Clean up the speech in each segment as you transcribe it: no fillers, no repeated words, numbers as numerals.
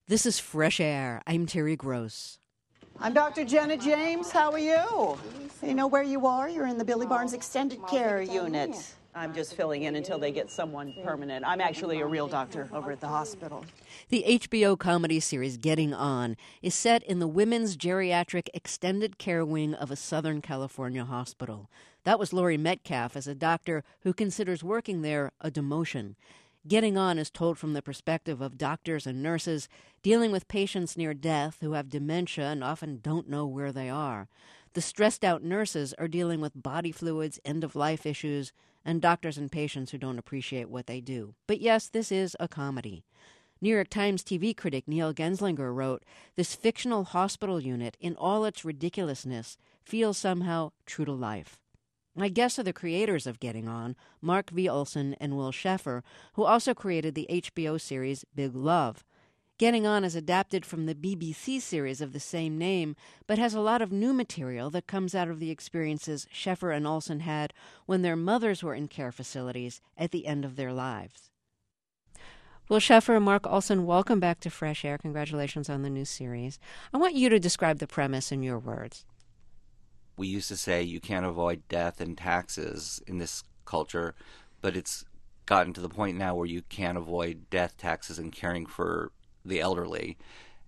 This is Fresh Air. I'm Terry Gross. I'm Dr. Jenna James. How are you? You know where you are? You're in the Billy Barnes Extended Care Unit. I'm just filling in until they get someone permanent. I'm actually a real doctor over at the hospital. The HBO comedy series Getting On is set in the Women's Geriatric Extended Care Wing of a Southern California hospital. That was Laurie Metcalf as a doctor who considers working there a demotion. Getting On is told from the perspective of doctors and nurses dealing with patients near death who have dementia and often don't know where they are. The stressed-out nurses are dealing with body fluids, end-of-life issues, and doctors and patients who don't appreciate what they do. But yes, this is a comedy. New York Times TV critic Neil Genslinger wrote, "This fictional hospital unit, in all its ridiculousness, feels somehow true to life." My guests are the creators of Getting On, Mark V. Olson and Will Sheffer, who also created the HBO series Big Love. Getting On is adapted from the BBC series of the same name, but has a lot of new material that comes out of the experiences Sheffer and Olson had when their mothers were in care facilities at the end of their lives. Will Sheffer and Mark Olson, welcome back to Fresh Air. Congratulations on the new series. I want you to describe the premise in your words. We used to say you can't avoid death and taxes in this culture, but it's gotten to the point now where you can't avoid death, taxes, and caring for the elderly.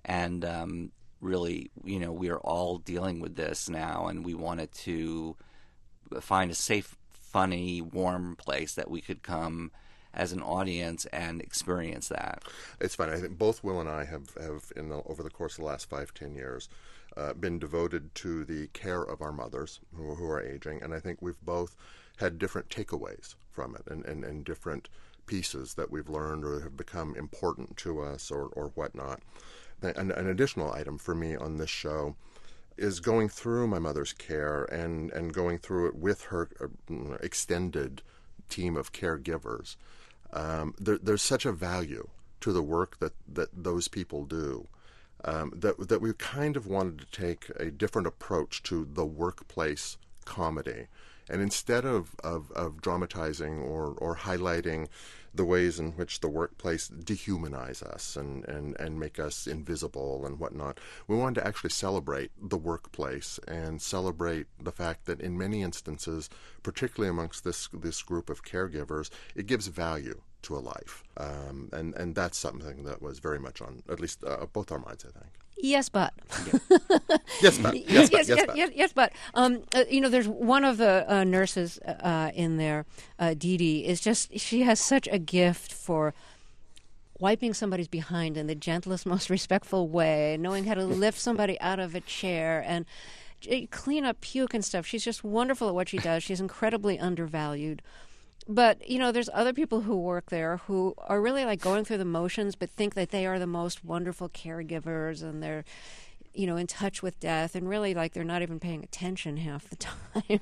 And really, we are all dealing with this now, and we wanted to find a safe, funny, warm place that we could come as an audience and experience that. It's funny. I think both Will and I have over the course of the last 5-10 years, been devoted to the care of our mothers who are aging, and I think we've both had different takeaways from it and different pieces that we've learned or have become important to us or whatnot. An additional item for me on this show is going through my mother's care and going through it with her extended team of caregivers. There's such a value to the work that those people do that we kind of wanted to take a different approach to the workplace comedy. And instead of dramatizing or highlighting the ways in which the workplace dehumanize us and make us invisible and whatnot, we wanted to actually celebrate the workplace and celebrate the fact that in many instances, particularly amongst this group of caregivers, it gives value to a life. And that's something that was very much on at least both our minds, I think. Yes, but. Yes, but. Yes, but. There's one of the nurses in there, Dee Dee, she has such a gift for wiping somebody's behind in the gentlest, most respectful way, knowing how to lift somebody out of a chair and clean up puke and stuff. She's just wonderful at what she does. She's incredibly undervalued. But, there's other people who work there who are really like going through the motions but think that they are the most wonderful caregivers and they're, in touch with death and really like they're not even paying attention half the time.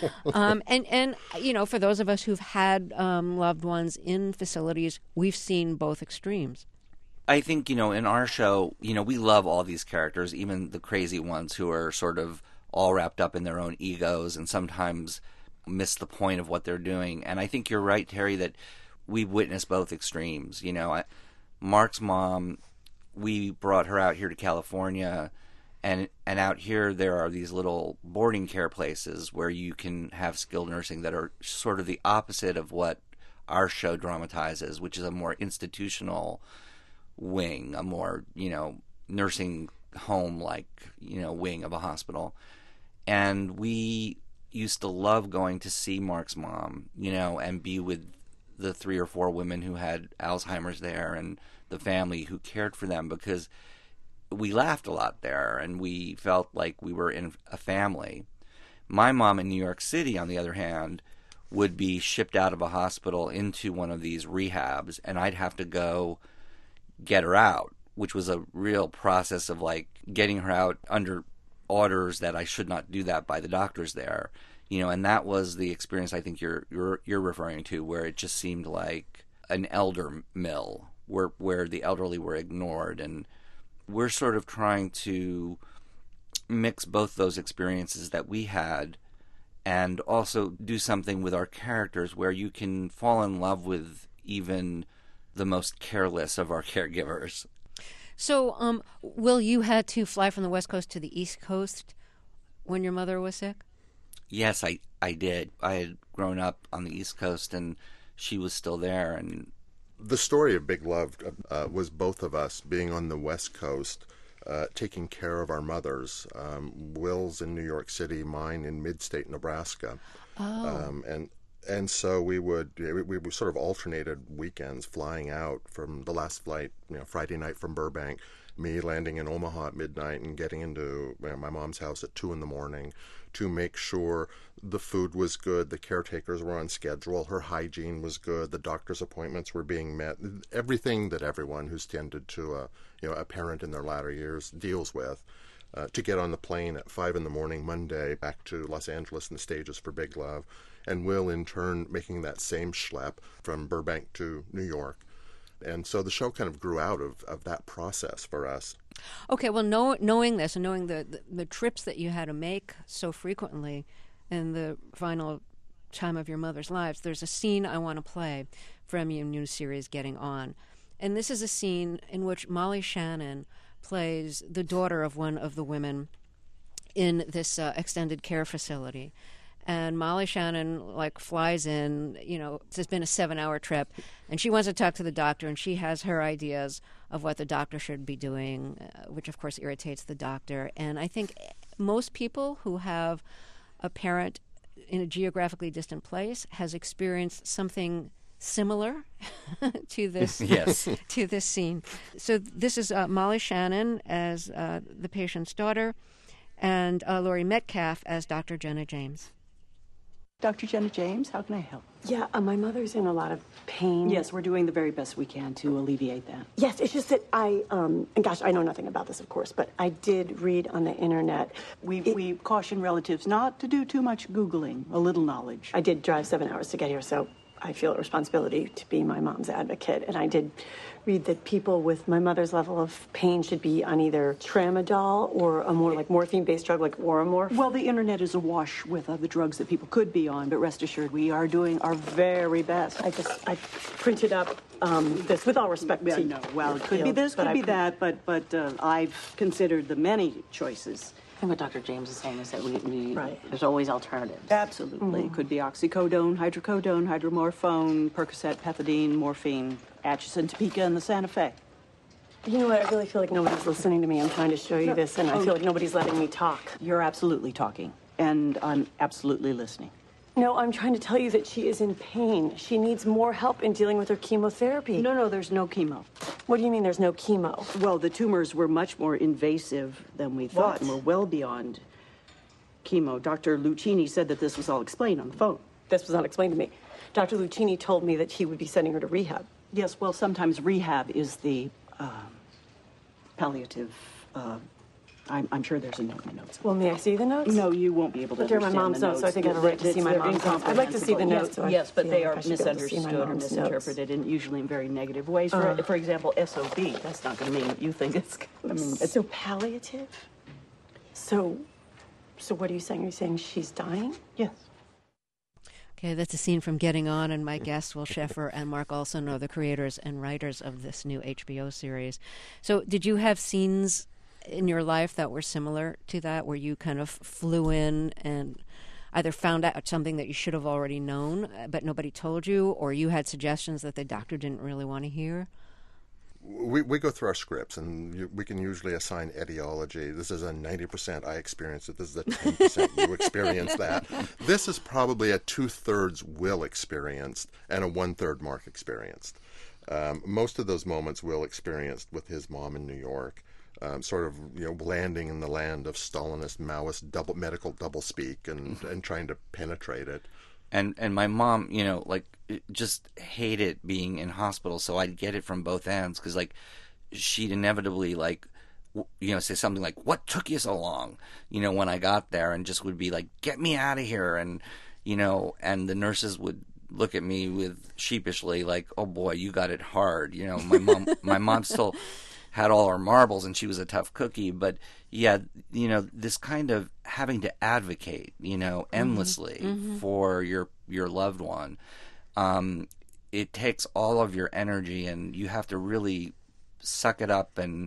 And for those of us who've had loved ones in facilities, we've seen both extremes. I think, in our show, we love all these characters, even the crazy ones who are sort of all wrapped up in their own egos and sometimes miss the point of what they're doing. And I think you're right, Terry, that we've witnessed both extremes. Mark's mom, we brought her out here to California, and out here there are these little boarding care places where you can have skilled nursing that are sort of the opposite of what our show dramatizes, which is a more institutional wing, a more, nursing home-like, wing of a hospital. And we used to love going to see Mark's mom, and be with the 3 or 4 women who had Alzheimer's there and the family who cared for them, because we laughed a lot there and we felt like we were in a family. My mom in New York City, on the other hand, would be shipped out of a hospital into one of these rehabs, and I'd have to go get her out, which was a real process of like getting her out under orders that I should not do that by the doctors there, and that was the experience I think you're referring to, where it just seemed like an elder mill where the elderly were ignored. And we're sort of trying to mix both those experiences that we had and also do something with our characters where you can fall in love with even the most careless of our caregivers. So, Will, you had to fly from the West Coast to the East Coast when your mother was sick? Yes, I did. I had grown up on the East Coast, and she was still there. And the story of Big Love was both of us being on the West Coast, taking care of our mothers. Will's in New York City, mine in mid-state Nebraska. Oh. And so we sort of alternated weekends, flying out from the last flight, Friday night from Burbank, me landing in Omaha at midnight and getting into my mom's house at 2 a.m. to make sure the food was good, the caretakers were on schedule, her hygiene was good, the doctor's appointments were being met, everything that everyone who's tended to a parent in their latter years deals with. To get on the plane at 5 a.m. Monday back to Los Angeles in the stages for Big Love, and Will in turn making that same schlep from Burbank to New York. And so the show kind of grew out of that process for us. Okay, well, knowing this and knowing the trips that you had to make so frequently in the final time of your mother's lives, there's a scene I want to play from your new series, Getting On. And this is a scene in which Molly Shannon plays the daughter of one of the women in this extended care facility. And Molly Shannon, flies in, it's been a 7-hour trip, and she wants to talk to the doctor, and she has her ideas of what the doctor should be doing, which, of course, irritates the doctor. And I think most people who have a parent in a geographically distant place has experienced something similar to this yes. to this scene. So this is Molly Shannon as the patient's daughter, and Laurie Metcalf as Dr. Jenna James. Dr. Jenna James, how can I help? Yeah, my mother's in a lot of pain. Yes, we're doing the very best we can to alleviate that. Yes, it's just that and gosh, I know nothing about this, of course, but I did read on the internet. We caution relatives not to do too much Googling, a little knowledge. I did drive 7 hours to get here, so I feel a responsibility to be my mom's advocate. And I did read that people with my mother's level of pain should be on either Tramadol or a more morphine-based drug like Oromorph. Well, the internet is awash with other drugs that people could be on, but rest assured, we are doing our very best. I printed up this with all respect to no, well, it could be this, could be that, but I've considered the many choices. I think what Dr. James is saying is that Right. there's always alternatives. Absolutely. Mm-hmm. It could be oxycodone, hydrocodone, hydromorphone, Percocet, pethidine, morphine, Atchison, Topeka, and the Santa Fe. You know what? I really feel like nobody's listening to me. I'm trying to show you this, and I feel like nobody's letting me talk. You're absolutely talking, and I'm absolutely listening. No, I'm trying to tell you that she is in pain. She needs more help in dealing with her chemotherapy. No, there's no chemo. What do you mean there's no chemo? Well, the tumors were much more invasive than we thought, and were well beyond chemo. Dr. Lucchini said that this was all explained on the phone. This was not explained to me. Dr. Lucchini told me that he would be sending her to rehab. Yes, well, sometimes rehab is the palliative. I'm sure there's a note in the notes. Well, may I see the notes? No, you won't be able to But they're understand my mom's the notes, so I think I have a right to see my mom's notes. I'd like to see the notes. Yes, but they are misunderstood or misinterpreted, and usually in very negative ways. For example, SOB, that's not going to mean what you think it's going to mean. So palliative? So what are you saying? Are you saying she's dying? Yes. Okay, that's a scene from Getting On, and my guests, Will Sheffer and Mark Olson, are the creators and writers of this new HBO series. So did you have scenes in your life that were similar to that, where you kind of flew in and either found out something that you should have already known, but nobody told you, or you had suggestions that the doctor didn't really want to hear? We go through our scripts, and we can usually assign etiology. This is a 90% I experienced it. This is a 10% you experienced that. This is probably a 2/3 Will experienced and a 1/3 Mark experienced. Most of those moments Will experienced with his mom in New York. Sort of, landing in the land of Stalinist, Maoist medical doublespeak and trying to penetrate it. And my mom, just hated being in hospital, so I'd get it from both ends, because, she'd inevitably, say something like, "What took you so long?" When I got there, and just would be like, "Get me out of here," and, and the nurses would look at me with sheepishly, like, "Oh boy, you got it hard." My mom still had all her marbles, and she was a tough cookie, but yeah, this kind of having to advocate, endlessly for your loved one, it takes all of your energy, and you have to really suck it up and,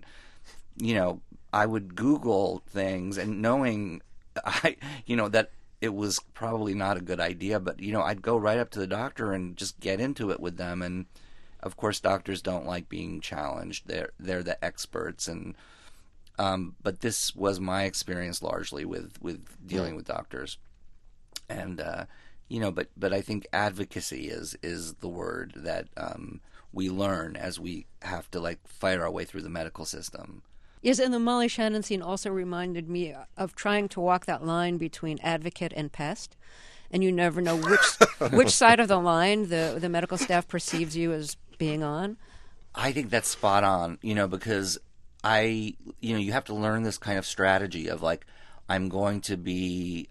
I would Google things and knowing that it was probably not a good idea, but, I'd go right up to the doctor and just get into it with them. And of course, doctors don't like being challenged. They're the experts. And, but this was my experience largely with dealing with doctors. And, but I think advocacy is the word that, we learn as we have to fight our way through the medical system. Yes, and the Molly Shannon scene also reminded me of trying to walk that line between advocate and pest, and you never know which side of the line the medical staff perceives you as being on. I think that's spot on, because you have to learn this kind of strategy of I'm going to be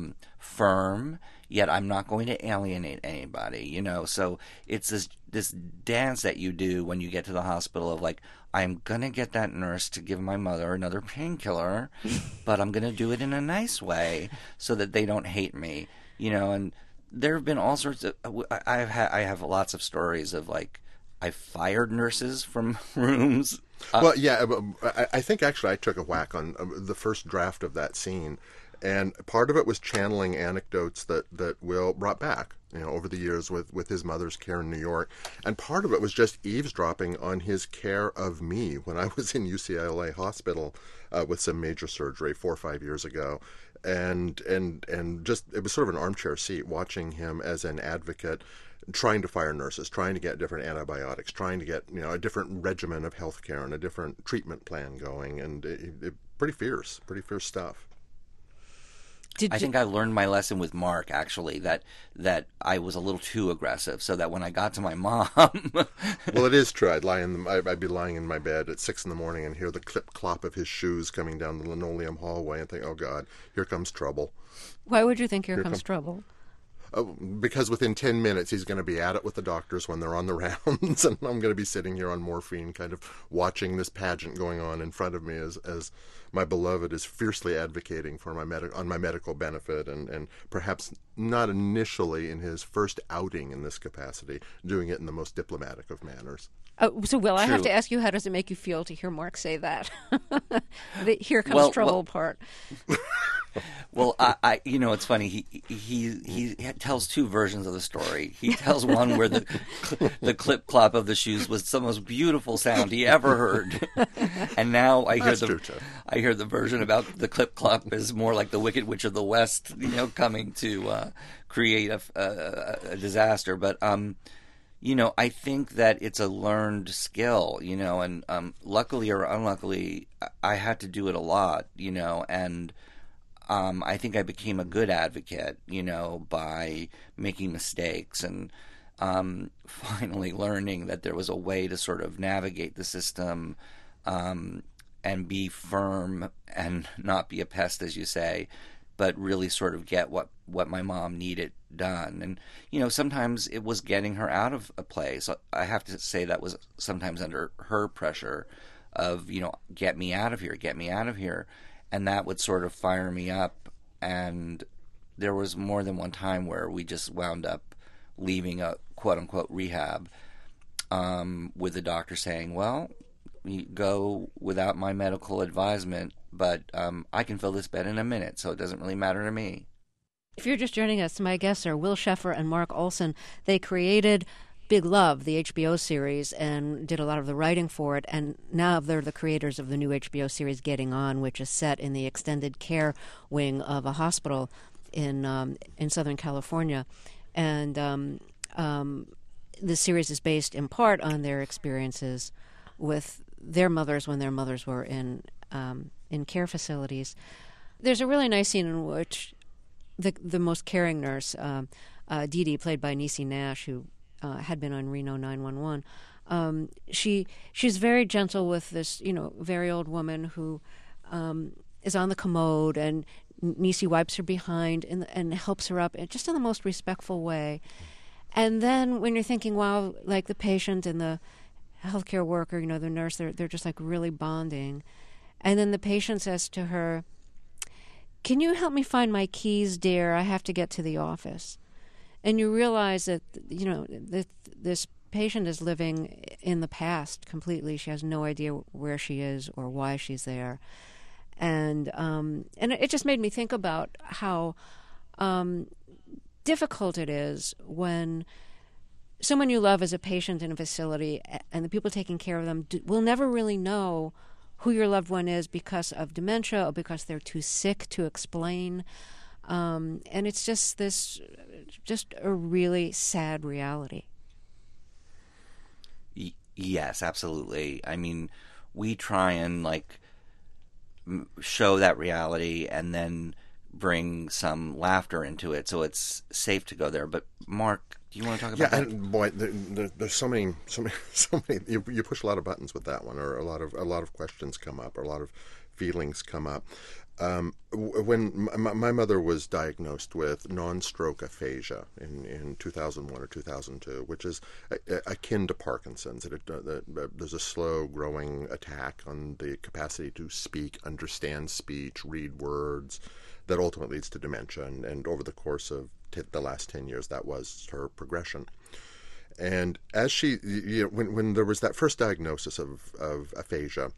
firm, yet I'm not going to alienate anybody, So it's this dance that you do when you get to the hospital of I'm going to get that nurse to give my mother another painkiller, but I'm going to do it in a nice way so that they don't hate me, and there have been all sorts of, I have lots of stories of I fired nurses from rooms. Well, yeah, I think actually I took a whack on the first draft of that scene, and part of it was channeling anecdotes that Will brought back, over the years with his mother's care in New York, and part of it was just eavesdropping on his care of me when I was in UCLA Hospital with some major surgery 4 or 5 years ago, and just it was sort of an armchair seat watching him as an advocate, trying to fire nurses, trying to get different antibiotics, trying to get a different regimen of health care and a different treatment plan going, and it pretty fierce stuff. I think I learned my lesson with Mark, actually, that I was a little too aggressive, so that when I got to my mom... Well, it is true. I'd be lying in my bed at 6 a.m. and hear the clip-clop of his shoes coming down the linoleum hallway and think, oh, God, here comes trouble. Why would you think here comes trouble? Because within 10 minutes he's going to be at it with the doctors when they're on the rounds, and I'm going to be sitting here on morphine kind of watching this pageant going on in front of me as my beloved is fiercely advocating for my medical benefit and perhaps not initially in his first outing in this capacity, doing it in the most diplomatic of manners. So, Will, I have to ask you, how does it make you feel to hear Mark say that? The here comes trouble part. Well, I it's funny. He tells two versions of the story. He tells one where the clip clop of the shoes was the most beautiful sound he ever heard, and now I hear the version about the clip clop is more like the Wicked Witch of the West, coming to create a disaster. But I think that it's a learned skill, and luckily or unluckily, I had to do it a lot, and. I think I became a good advocate, by making mistakes and finally learning that there was a way to sort of navigate the system and be firm and not be a pest, as you say, but really sort of get what my mom needed done. And, sometimes it was getting her out of a place. I have to say that was sometimes under her pressure of, get me out of here. And that would sort of fire me up. And there was more than one time where we just wound up leaving a quote-unquote rehab with the doctor saying, well, you go without my medical advisement, but I can fill this bed in a minute, so it doesn't really matter to me. If you're just joining us, my guests are Will Sheffer and Mark Olson. They created Big Love, the HBO series, and did a lot of the writing for it, and now they're the creators of the new HBO series Getting On, which is set in the extended care wing of a hospital in Southern California. And the series is based in part on their experiences with their mothers when their mothers were in care facilities. There's a really nice scene in which the most caring nurse, Dee Dee, played by Niecy Nash, who had been on Reno 911. She's very gentle with this, very old woman who is on the commode, and Niecy wipes her behind and helps her up, just in the most respectful way. And then when you're thinking, wow, like the patient and the healthcare worker, the nurse, they're just like really bonding. And then the patient says to her, "Can you help me find my keys, dear? I have to get to the office." And you realize that, that this patient is living in the past completely. She has no idea where she is or why she's there. And it just made me think about how difficult it is when someone you love is a patient in a facility and the people taking care of them will never really know who your loved one is because of dementia or because they're too sick to explain. And it's just a really sad reality. Yes, absolutely. I mean, we try and show that reality and then bring some laughter into it, so it's safe to go there. But Mark, do you want to talk about that? Yeah, boy, there's so many. You push a lot of buttons with that one, or a lot of questions come up, or a lot of feelings come up. When my mother was diagnosed with non-stroke aphasia in 2001 or 2002, which is akin to Parkinson's. There's a slow-growing attack on the capacity to speak, understand speech, read words, that ultimately leads to dementia. And over the course of the last 10 years, that was her progression. And as when there was that first diagnosis of aphasia,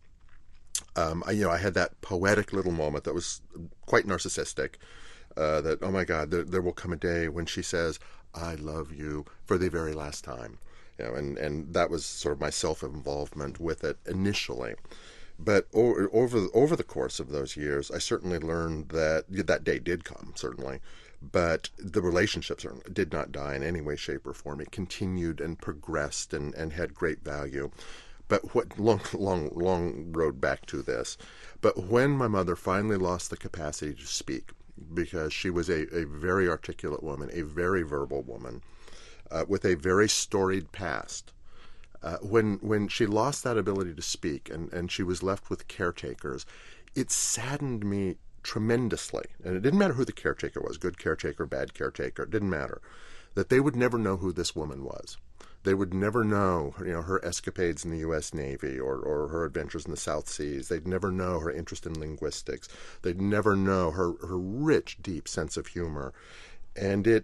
I had that poetic little moment that was quite narcissistic, that, oh my God, there will come a day when she says, I love you for the very last time. And that was sort of my self-involvement with it initially. But over the course of those years, I certainly learned that day did come, certainly. But the relationship certainly did not die in any way, shape, or form. It continued and progressed and had great value. But what long road back to this. But when my mother finally lost the capacity to speak, because she was a very articulate woman, a very verbal woman, with a very storied past, when she lost that ability to speak and she was left with caretakers, it saddened me tremendously. And it didn't matter who the caretaker was, good caretaker, bad caretaker, it didn't matter, that they would never know who this woman was. They would never know, her escapades in the U.S. Navy or her adventures in the South Seas. They'd never know her interest in linguistics. They'd never know her rich, deep sense of humor. And it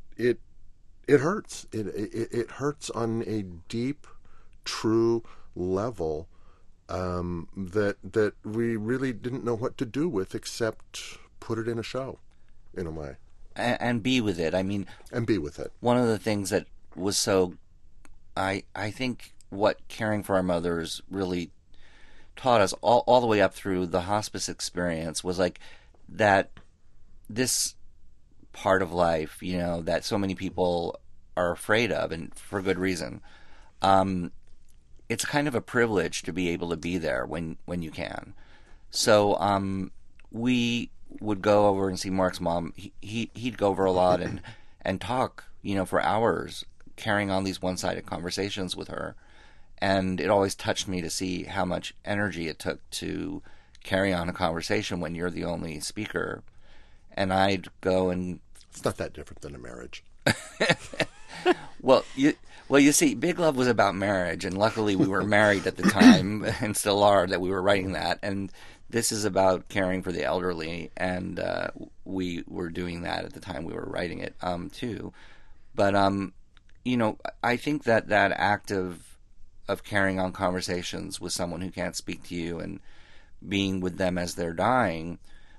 hurts. It hurts on a deep, true level that we really didn't know what to do with except put it in a show, in a way. And be with it. I mean... And be with it. One of the things that was so... I think what caring for our mothers really taught us all the way up through the hospice experience was that this part of life, that so many people are afraid of, and for good reason. It's kind of a privilege to be able to be there when you can. So we would go over and see Mark's mom. He'd go over a lot and talk, for hours, carrying on these one-sided conversations with her. And it always touched me to see how much energy it took to carry on a conversation when you're the only speaker. And I'd go and... It's not that different than a marriage. Well, you see, Big Love was about marriage, and luckily we were married at the time, and still are, that we were writing that. And this is about caring for the elderly, and we were doing that at the time we were writing it, too. But, I think that act of carrying on conversations with someone who can't speak to you and being with them as they're dying,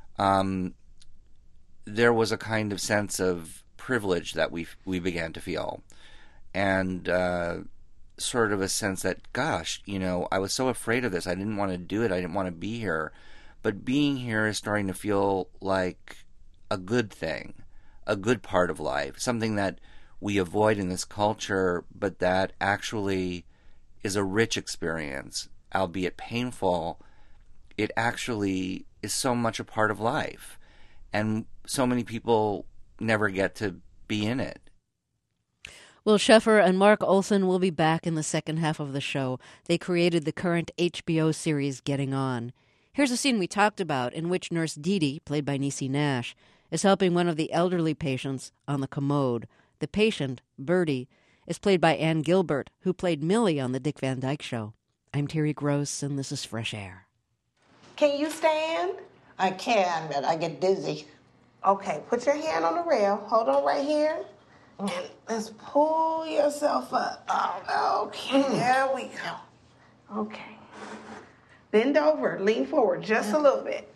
there was a kind of sense of privilege that we began to feel. And sort of a sense that, gosh, I was so afraid of this. I didn't want to do it. I didn't want to be here. But being here is starting to feel like a good thing, a good part of life, something that we avoid in this culture, but that actually is a rich experience, albeit painful. It actually is so much a part of life. And so many people never get to be in it. Will Sheffer and Mark Olson will be back in the second half of the show. They created the current HBO series Getting On. Here's a scene we talked about in which Nurse Dee Dee, played by Niecy Nash, is helping one of the elderly patients on the commode. The patient, Birdie, is played by Ann Gilbert, who played Millie on The Dick Van Dyke Show. I'm Terry Gross, and this is Fresh Air. Can you stand? I can, but I get dizzy. Okay, put your hand on the rail. Hold on right here. And let's pull yourself up. Oh, okay, there we go. Okay. Bend over, lean forward just a little bit.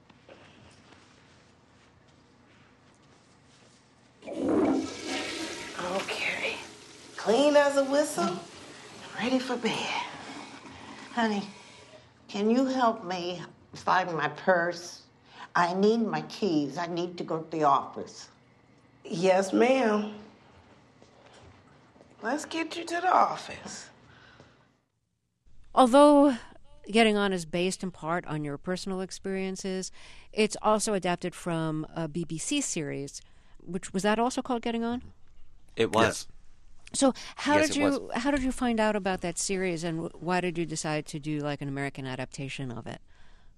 Okay. Clean as a whistle, ready for bed. Honey, can you help me find my purse? I need my keys. I need to go to the office. Yes, ma'am. Let's get you to the office. Although Getting On is based in part on your personal experiences, it's also adapted from a BBC series, which was that also called Getting On? It was. Yes. So how Yes, did you find out about that series, and why did you decide to do like an American adaptation of it?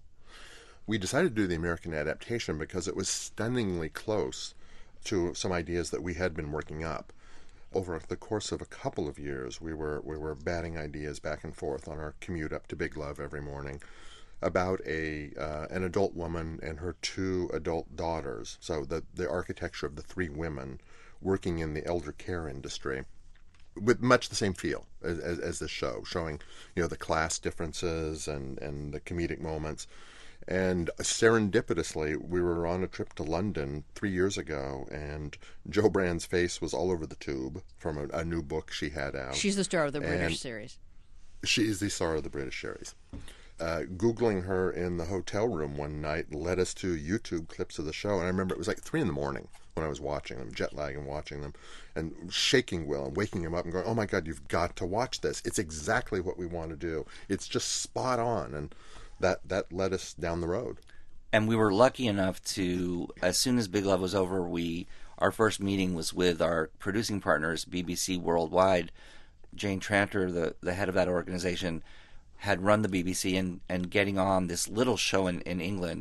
We decided to do the American adaptation because it was stunningly close to some ideas that we had been working up. Over the course of a couple of years, we were batting ideas back and forth on our commute up to Big Love every morning about an adult woman and her two adult daughters. So the architecture of the three women working in the elder care industry, with much the same feel as this show, showing the class differences and the comedic moments. And serendipitously, we were on a trip to London 3 years ago, and Jo Brand's face was all over the tube from a new book she had out. She's the star of the British series. She's the star of the British series. Googling her in the hotel room one night led us to YouTube clips of the show, and I remember it was like 3 in the morning when I was watching them, jet lag and watching them, and shaking Will and waking him up and going, "Oh my God, you've got to watch this. It's exactly what we want to do. It's just spot on." And that led us down the road. And we were lucky enough to, as soon as Big Love was over, our first meeting was with our producing partners, BBC Worldwide. Jane Tranter, the head of that organization, had run the BBC and Getting On, this little show in England,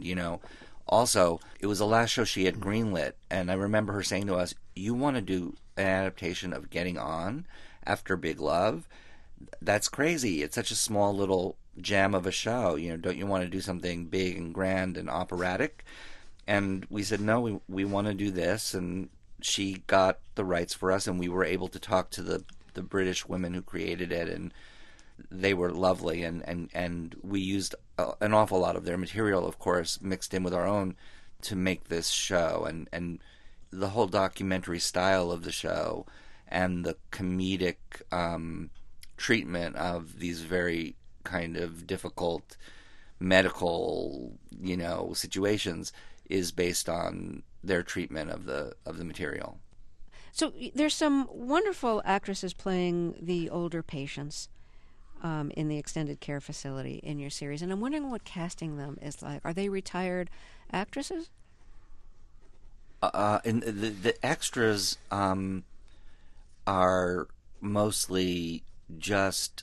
Also, it was the last show she had greenlit, and I remember her saying to us, "You want to do an adaptation of Getting On after Big Love? That's crazy. It's such a small little gem of a show. Don't you want to do something big and grand and operatic?" And we said, no, we want to do this. And she got the rights for us, and we were able to talk to the British women who created it, and they were lovely. And we used an awful lot of their material, of course, mixed in with our own to make this show. And the whole documentary style of the show and the comedic treatment of these very kind of difficult medical, situations is based on their treatment of the material. So there's some wonderful actresses playing the older patients in the extended care facility in your series, and I'm wondering what casting them is like. Are they retired actresses? And the extras are mostly just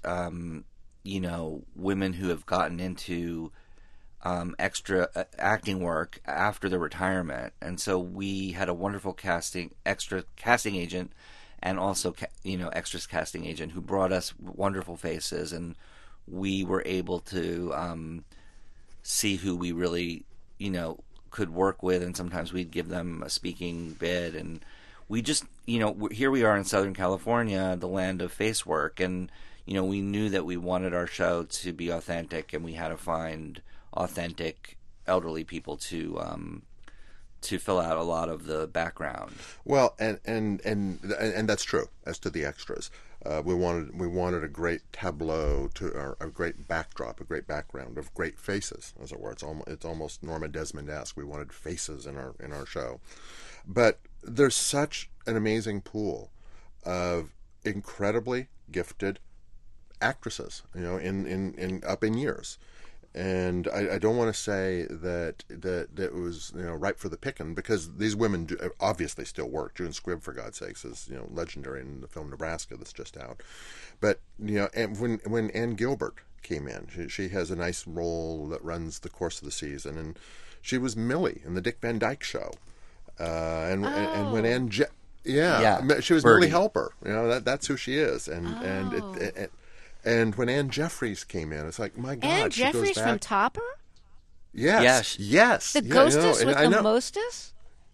women who have gotten into extra acting work after their retirement. And so we had a wonderful extra casting agent, and also extras casting agent, who brought us wonderful faces, and we were able to see who we really could work with, and sometimes we'd give them a speaking bit. And we just here we are in Southern California, the land of face work, and we knew that we wanted our show to be authentic, and we had to find authentic elderly people to fill out a lot of the background. Well, and that's true as to the extras. We wanted a great tableau or a great backdrop, a great background of great faces, as it were. It's almost Norma Desmond-esque. We wanted faces in our show, but there's such an amazing pool of incredibly gifted actresses, in up in years. And I don't want to say that it was ripe for the picking, because these women obviously still work. June Squibb, for God's sakes, is legendary in the film Nebraska that's just out. But and when Ann Gilbert came in, she has a nice role that runs the course of the season, and she was Millie in the Dick Van Dyke Show. And when Ann she was Birdie. Millie Helper. That's who she is, and when Ann Jeffries came in, it's like, my God, Ann she goes Jeffries back. from Topper? Yes. The ghostess with the mostess?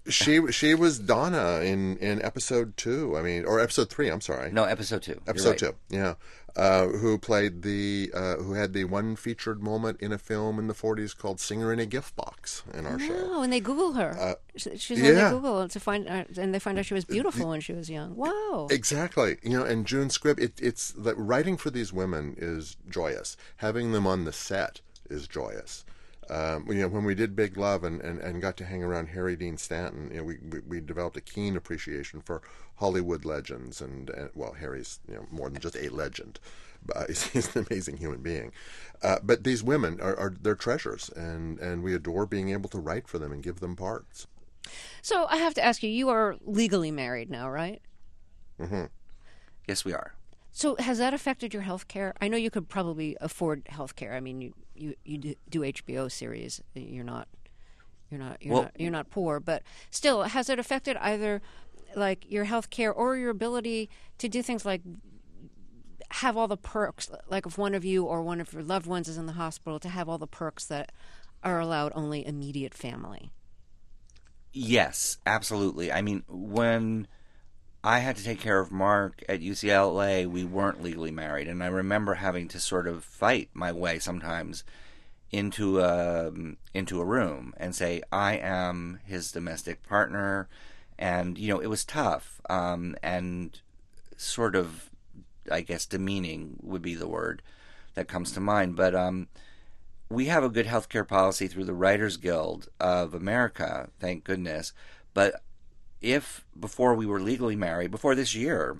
She was Donna in episode 2. I mean, or episode 3. I'm sorry. No, episode 2. Episode 2. Yeah. Who played who had the one featured moment in a film in the 40s called "Singer in a Gift Box" in our show. Oh, and they Google her. She's on yeah. the Google to find, and they find out she was beautiful when she was young. Wow. Exactly. And June Squibb. It's that writing for these women is joyous. Having them on the set is joyous. When we did Big Love and got to hang around Harry Dean Stanton, we developed a keen appreciation for Hollywood legends, and well, Harry's more than just a legend, but he's an amazing human being. But these women are they're treasures, and we adore being able to write for them and give them parts. So I have to ask you: you are legally married now, right? Mm-hmm. Yes, we are. So has that affected your health care? I know you could probably afford health care. I mean, you do HBO series. You're not poor, but still, has it affected either like your health care or your ability to do things like have all the perks, like if one of you or one of your loved ones is in the hospital, to have all the perks that are allowed only immediate family? Yes, absolutely. I mean, when I had to take care of Mark at UCLA, we weren't legally married, and I remember having to sort of fight my way sometimes into a room and say, I am his domestic partner, and it was tough, and sort of, I guess, demeaning would be the word that comes to mind. But we have a good healthcare policy through the Writers Guild of America, thank goodness. But if before we were legally married, before this year,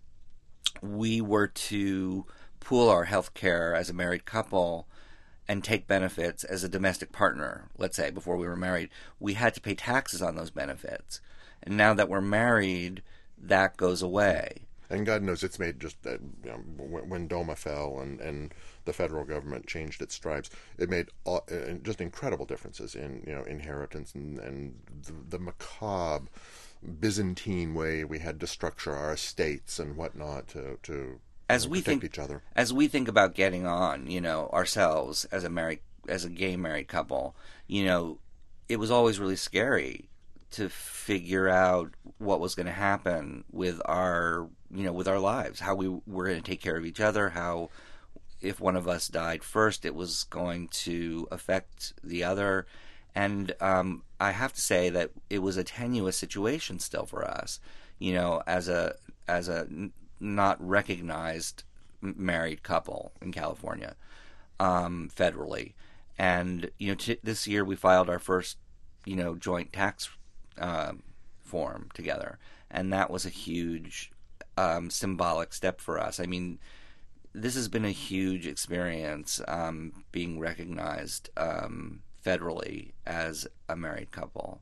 we were to pool our health care as a married couple and take benefits as a domestic partner, let's say, before we were married, we had to pay taxes on those benefits. And now that we're married, that goes away. And God knows it's made just when DOMA fell and the federal government changed its stripes, it made just incredible differences in inheritance and the macabre Byzantine way we had to structure our estates and whatnot to protect each other. As we think about getting on, ourselves as a gay married couple, it was always really scary to figure out what was going to happen with our lives, how we were going to take care of each other, how if one of us died first, it was going to affect the other. And I have to say that it was a tenuous situation still for us, as a not recognized married couple in California, federally. And this year we filed our first, joint tax form together, and that was a huge symbolic step for us. I mean, this has been a huge experience, being recognized federally as a married couple.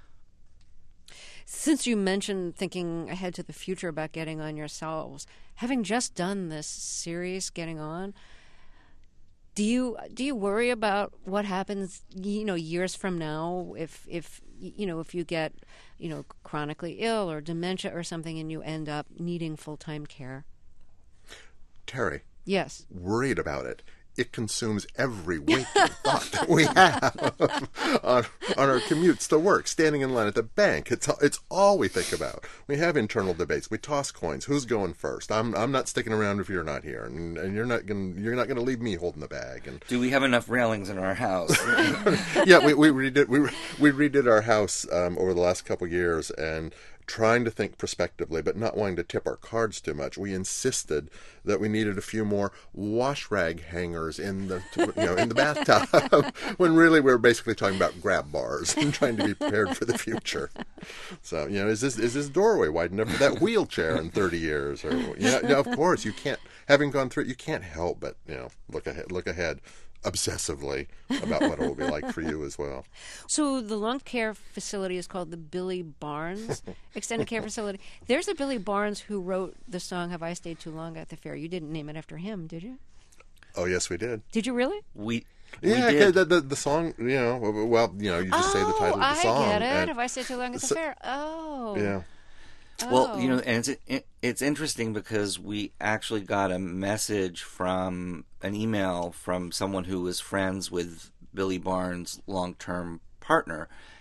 Since you mentioned thinking ahead to the future about getting on yourselves, having just done this series, Getting On, do you worry about what happens, years from now if you get, chronically ill or dementia or something and you end up needing full-time care? Terry. Yes. Worried about it. It consumes every waking thought that we have on our commutes to work, standing in line at the bank. It's all we think about. We have internal debates. We toss coins. Who's going first? I'm not sticking around if you're not here, and you're not gonna leave me holding the bag. And do we have enough railings in our house? Yeah, we redid our house over the last couple of years, and trying to think prospectively, but not wanting to tip our cards too much, we insisted that we needed a few more wash rag hangers in the bathtub, when really we were basically talking about grab bars and trying to be prepared for the future. So, is this doorway wide enough for that wheelchair in 30 years? Or of course you can't. Having gone through it, you can't help but look ahead obsessively about what it will be like for you as well. So the long care facility is called the Billy Barnes Extended Care Facility. There's a Billy Barnes who wrote the song "Have I Stayed Too Long at the Fair." You didn't name it after him, did you? Oh, yes, we did. Did you really? We did. The song, you just say the title of the song. I get it. Have I Stayed Too Long at the Fair? Oh. Yeah. Well, and it's interesting because we actually got a message from an email from someone who was friends with Billy Barnes' long-term partner,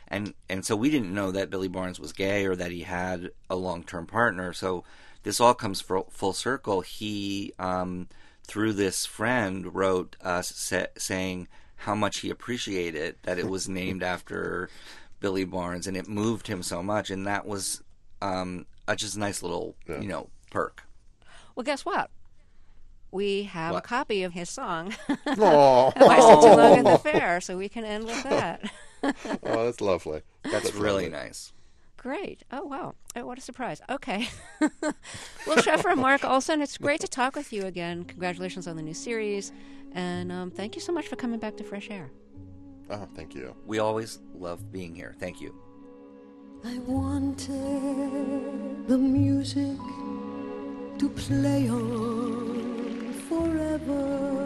And so we didn't know that Billy Barnes was gay or that he had a long-term partner. So this all comes full circle. He, through this friend, wrote us saying how much he appreciated that it was named after Billy Barnes, and it moved him so much. And that was just a nice little, perk. Well, guess what? We have a copy of his song, Oh, Why Sit Too Long at the Fair, so we can end with that. oh, that's lovely. That's really lovely. nice. Great. Oh, wow. Oh, what a surprise. Okay. Will Sheffer and Mark Olson, it's great to talk with you again. Congratulations on the new series. And thank you so much for coming back to Fresh Air. Oh, thank you. We always love being here. Thank you. I wanted the music to play on forever.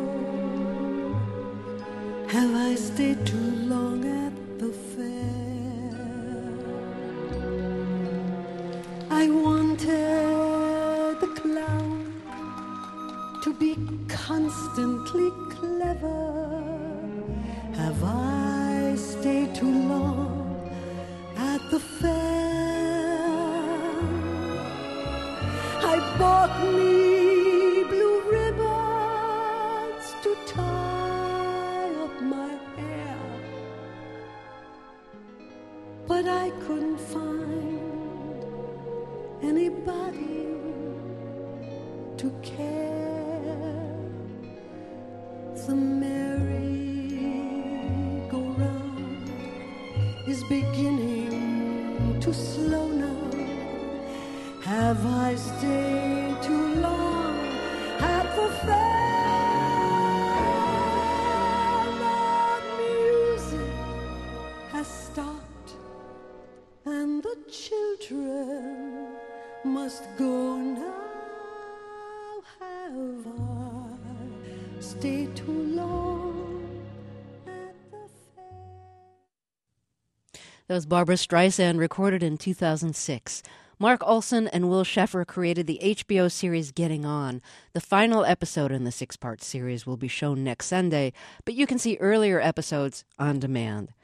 Have I stayed too long at the fair? I wanted the clown to be constantly clever. Have I stayed too long at the fair? I bought me blue ribbons to tie up my hair, but I couldn't find anybody to care. The merry-go-round is beginning to slow now. Have I stayed too long at the fair? The music has stopped and the children must go now. Have I stayed too long at the fair? That was Barbra Streisand, recorded in 2006. Mark Olson and Will Sheffer created the HBO series Getting On. The final episode in the 6-part series will be shown next Sunday, but you can see earlier episodes on demand.